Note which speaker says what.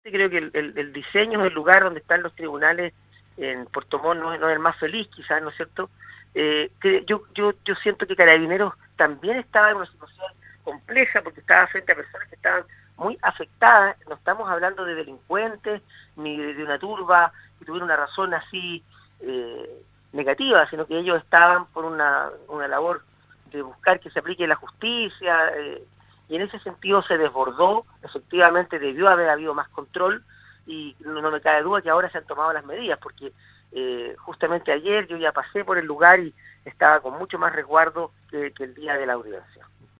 Speaker 1: Creo que el diseño del lugar donde están los tribunales en Puerto Montt no es el más feliz, quizás, ¿no es cierto? Que yo siento que Carabineros también estaba en una situación compleja porque estaba frente a personas que estaban muy afectadas. No estamos hablando de delincuentes ni de una turba que tuviera una razón así negativa, sino que ellos estaban por una labor de buscar que se aplique la justicia, y en ese sentido se desbordó. Efectivamente debió haber habido más control, y no me cabe duda que ahora se han tomado las medidas, porque justamente ayer yo ya pasé por el lugar y estaba con mucho más resguardo que el día de la audiencia.